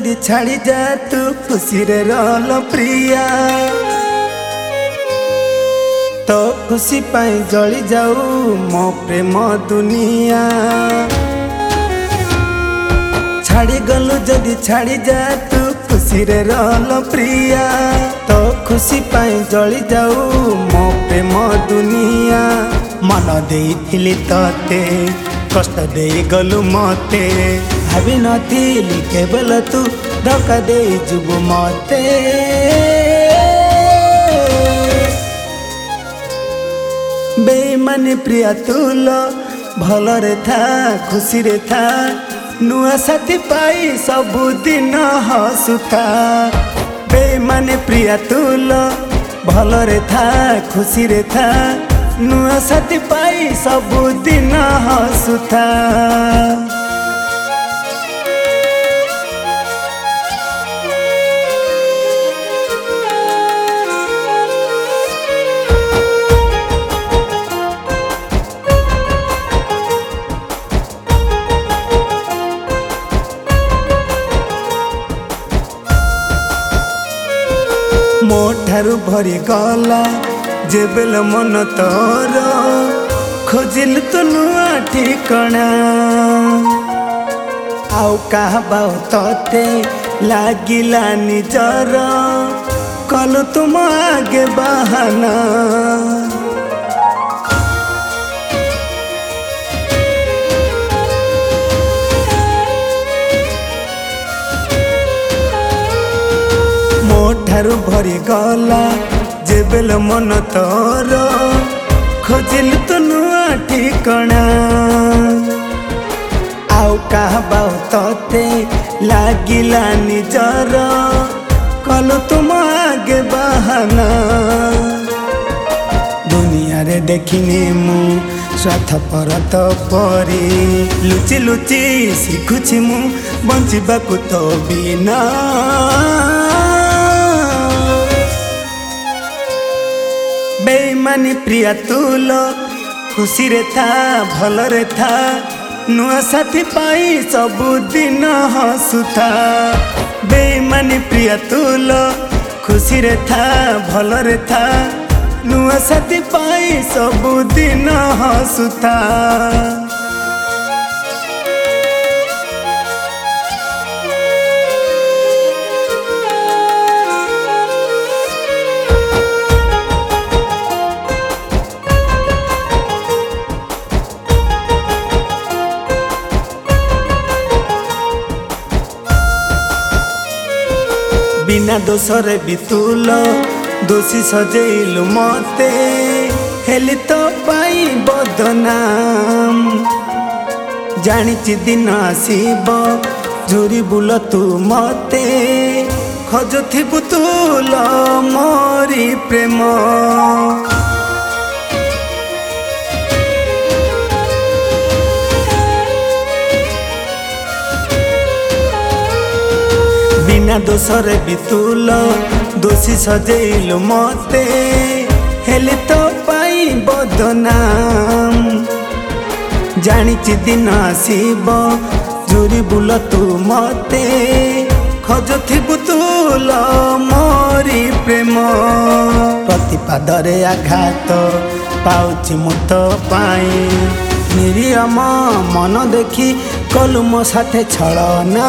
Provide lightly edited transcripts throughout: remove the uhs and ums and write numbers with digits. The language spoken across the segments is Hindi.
जदि छाड़ी जा तू खुशी रे रहल प्रिया तो खुशी पाई जली जाऊ मो प्रेम दुनिया। छाड़ी गलु जदि छाड़ी जा तू खुशी रे रहल प्रिया तो खुशी पाई जली जाऊ मो प्रेम दुनिया। मन देइथिली तते कष्ट दे गलु मते भाभी नथिली केवल तू धोखा दे जुबु मते। बेईमानी प्रिया तुल भलरे था खुशी रे था नुआ साथी पाई सबुदिन हसुथा। बेईमानी प्रिया तुल भलरे था खुशी रे था नुआ साथी पाई सबुदिन हसुथा। मोठारू भरी गला जेबेल मन तोर खोजिल तो नुआ ठिकणा आउ कहबाऊ तते लागिला निजर कलु तुम आगे बहाना। मोठारू भरी गला जेबेल मन तोर खोजिल तो नुआ ठिकणा आउ कहबाऊ तते लागिला निजर कलु तुम आगे बहाना। दुनिया रे देखिनी मु स्वार्थपर तो परी लुचि लुचि शिखुछि मु बंचिबाकु तो बिना। बेईमानी प्रिया तुल खुशी रे था भलरे था नुआ साथी पाई सबुदिन हसुथा। बेईमानी प्रिया तुल खुशी रे था भलरे था नुआ साथी पाई सबुदिन हसुथा। बिना दोषरे भी तुल दोषी सजेलु मते हेली तो पाई बदनाम। जानिछि दिन आसीब झुरी बुल तू मते खोजुथिबु तुल मोरी प्रेम। बिना दोषरे भी तुल दोषी सजेलु मते हेली तो पाई बदनाम। जानिछि दिन आसीब झुरी बुल तू मते खोजुथिबु तुल मोरी प्रेम। प्रतिपादरे आघात पाउछि मु तो पाई निरीयम मन देखी कलु मो साथे छलना।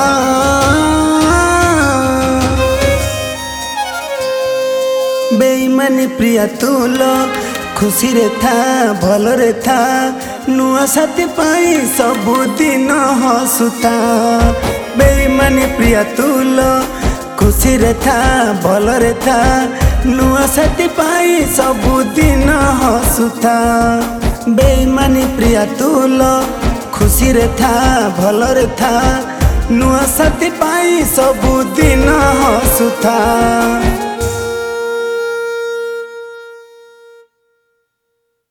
बेईमानी प्रिया तुल खुशी रे था भलरे था नुआ साथी पाई सबुदिन हसुथा। बेईमानी प्रिया तुल खुशी रे था भलरे था नुआ साथी पाई सबुदिन हसुथा। बेईमानी प्रिया तुल खुशी रे था भलरे था नुआ साथी पाई सबुदिन हसुथा।